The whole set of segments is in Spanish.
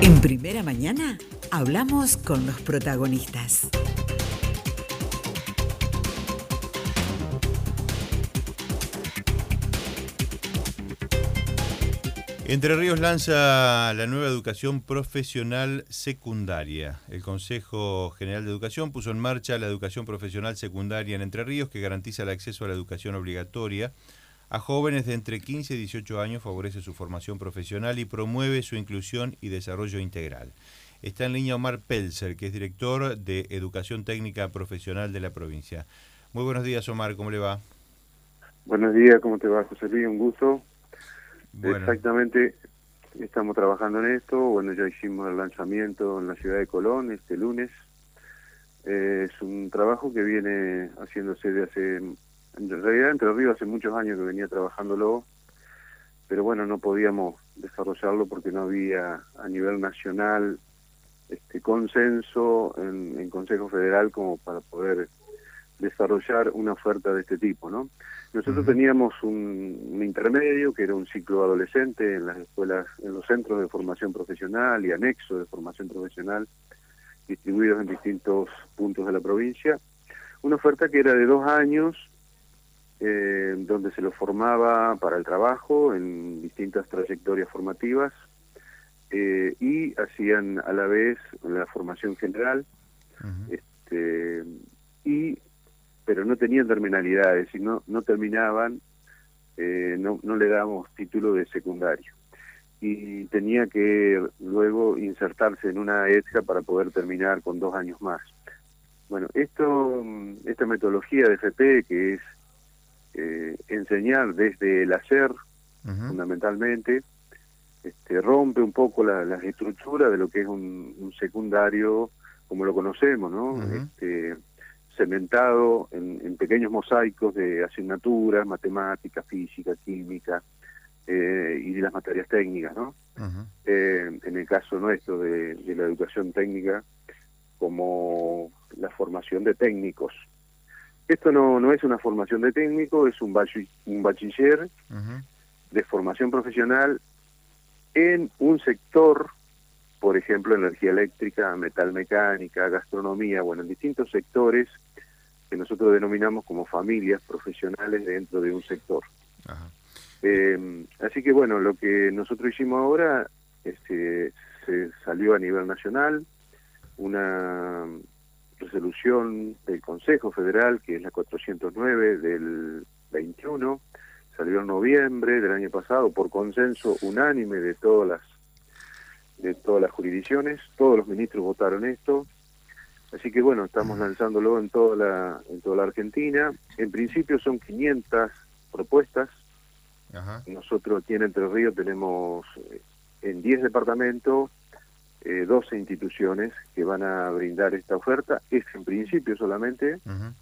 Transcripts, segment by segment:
En Primera Mañana hablamos con los protagonistas. Entre Ríos lanza la nueva educación profesional secundaria. El Consejo General de Educación puso en marcha la educación profesional secundaria en Entre Ríos, que garantiza el acceso a la educación obligatoria a jóvenes de entre 15 y 18 años, favorece su formación profesional y promueve su inclusión y desarrollo integral. Está en línea Omar Pelzer, que es director de Educación Técnica Profesional de la provincia. Muy buenos días, Omar, ¿cómo le va? Buenos días, ¿cómo te va, José Luis? Un gusto. Bueno. Exactamente, estamos trabajando en esto. Bueno, ya hicimos el lanzamiento en la ciudad de Colón este lunes. Es un trabajo que viene haciéndose de hace, en realidad Entre Ríos hace muchos años que venía trabajándolo, pero bueno, no podíamos desarrollarlo porque no había a nivel nacional consenso en Consejo Federal como para poder desarrollar una oferta de este tipo, ¿no? Nosotros teníamos un intermedio que era un ciclo adolescente en las escuelas, en los centros de formación profesional y anexos de formación profesional distribuidos en distintos puntos de la provincia. Una oferta que era de 2 años, donde se los formaba para el trabajo en distintas trayectorias formativas y hacían a la vez la formación general, pero no tenían terminalidades, y no terminaban, no le damos título de secundario. Y tenía que luego insertarse en una ETSA para poder terminar con 2 años más. Bueno, esta metodología de FP, que es enseñar desde el hacer, fundamentalmente, rompe un poco las estructuras de lo que es un secundario como lo conocemos, ¿no? Cementado en pequeños mosaicos de asignaturas, matemática, física, química y de las materias técnicas, ¿no? En el caso nuestro de la educación técnica, como la formación de técnicos. Esto no es una formación de técnico, es un bachiller de formación profesional en un sector, por ejemplo, energía eléctrica, metalmecánica, gastronomía, bueno, en distintos sectores que nosotros denominamos como familias profesionales dentro de un sector. Así que bueno, lo que nosotros hicimos ahora se salió a nivel nacional una resolución del Consejo Federal, que es la 409 del 21, salió en noviembre del año pasado por consenso unánime de todas las jurisdicciones. Todos los ministros votaron esto, así que bueno, estamos lanzándolo en toda la Argentina. En principio son 500 propuestas. Nosotros aquí en Entre Ríos tenemos en 10 departamentos 12 instituciones que van a brindar esta oferta. Es en principio solamente,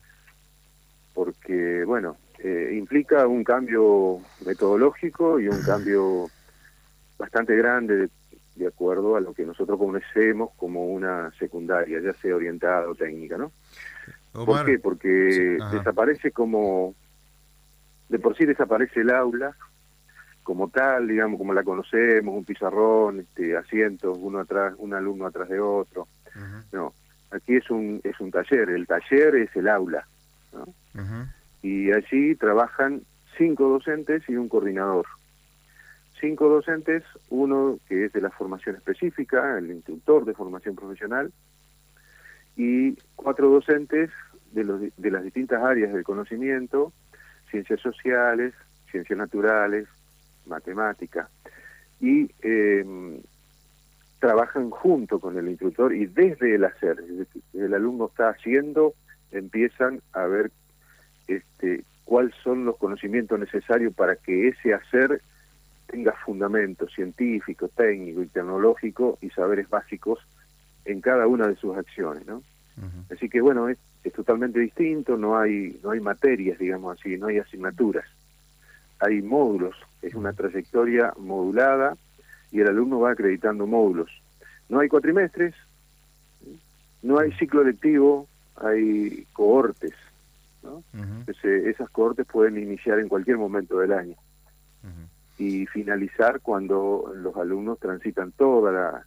porque bueno, implica un cambio metodológico y un cambio bastante grande de acuerdo a lo que nosotros conocemos como una secundaria, ya sea orientada o técnica, ¿no? Omar, ¿por qué? Porque desaparece de por sí desaparece el aula como tal, digamos, como la conocemos, un pizarrón, asientos, un alumno atrás de otro. No, aquí es un taller, el taller es el aula, ¿no? Y allí trabajan 5 docentes y un coordinador. 5 docentes, uno que es de la formación específica, el instructor de formación profesional, y 4 docentes de las distintas áreas del conocimiento, ciencias sociales, ciencias naturales, matemática, y trabajan junto con el instructor y desde el hacer, desde que el alumno está haciendo, empiezan a ver cuáles son los conocimientos necesarios para que ese hacer tenga fundamento científico, técnico y tecnológico y saberes básicos en cada una de sus acciones, ¿no? Así que bueno, es totalmente distinto, no hay materias, digamos así, no hay asignaturas, hay módulos, es una trayectoria modulada y el alumno va acreditando módulos. No hay cuatrimestres, no hay ciclo lectivo, hay cohortes, ¿no? Entonces, esas cohortes pueden iniciar en cualquier momento del año y finalizar cuando los alumnos transitan toda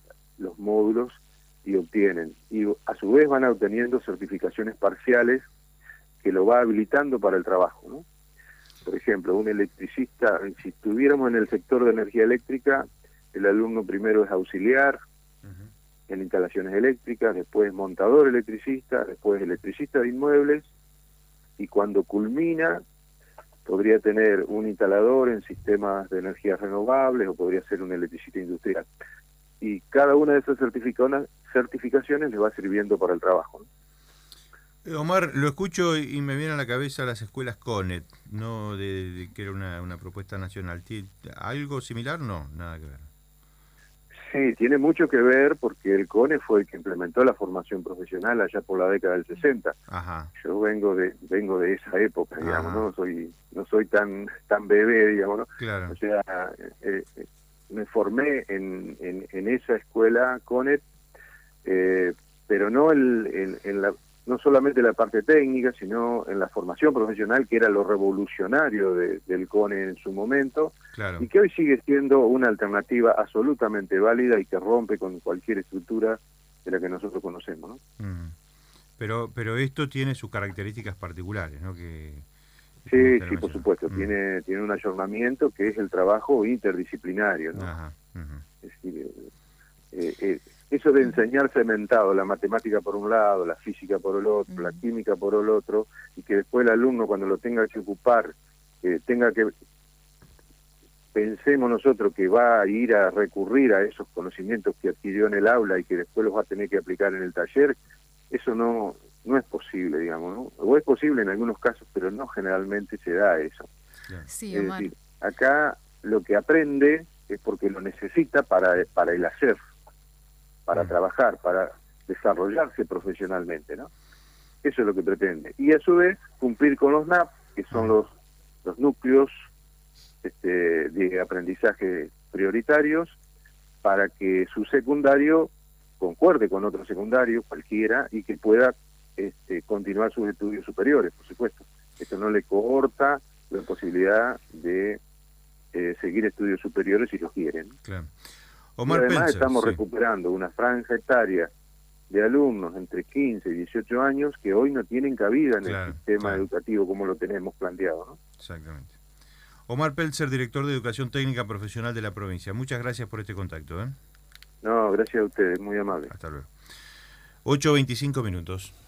los módulos y obtienen. Y a su vez van obteniendo certificaciones parciales que lo va habilitando para el trabajo, ¿no? Por ejemplo, un electricista, si estuviéramos en el sector de energía eléctrica, el alumno primero es auxiliar en instalaciones eléctricas, después montador electricista, después electricista de inmuebles, y cuando culmina podría tener un instalador en sistemas de energías renovables o podría ser un electricista industrial. Y cada una de esas certificaciones le va sirviendo para el trabajo, ¿no? Omar, lo escucho y me viene a la cabeza las escuelas CONET, no de que era una propuesta nacional. ¿Algo similar? No, nada que ver. Sí, tiene mucho que ver porque el CONE fue el que implementó la formación profesional allá por la década del 60. Ajá. Yo vengo de esa época, digamos, Ajá. no soy tan bebé, digamos, ¿no? Claro. O sea, me formé en esa escuela CONET, pero no no solamente la parte técnica, sino en la formación profesional, que era lo revolucionario del CONE en su momento, Claro. y que hoy sigue siendo una alternativa absolutamente válida y que rompe con cualquier estructura de la que nosotros conocemos, ¿no? Pero esto tiene sus características particulares, ¿no? Sí, por supuesto. Tiene un ayornamiento que es el trabajo interdisciplinario, ¿no? Ajá. Es decir, eso de enseñar cementado, la matemática por un lado, la física por el otro, la química por el otro, y que después el alumno cuando lo tenga que ocupar, pensemos nosotros que va a ir a recurrir a esos conocimientos que adquirió en el aula y que después los va a tener que aplicar en el taller, eso no es posible, digamos, ¿no? O es posible en algunos casos, pero no generalmente se da eso. Sí, Es Omar. decir, acá lo que aprende es porque lo necesita para el hacer, para trabajar, para desarrollarse profesionalmente, ¿no? Eso es lo que pretende. Y a su vez cumplir con los NAP, que son los núcleos de aprendizaje prioritarios, para que su secundario concuerde con otro secundario, cualquiera, y que pueda continuar sus estudios superiores, por supuesto. Esto no le corta la posibilidad de seguir estudios superiores si los quieren. Claro. Y Omar además Pelzer, estamos sí. recuperando una franja etaria de alumnos entre 15 y 18 años que hoy no tienen cabida en el sistema educativo como lo tenemos planteado, ¿no? Exactamente. Omar Pelzer, director de Educación Técnica Profesional de la provincia. Muchas gracias por este contacto. No, gracias a ustedes, muy amable. Hasta luego. 8:25 minutos.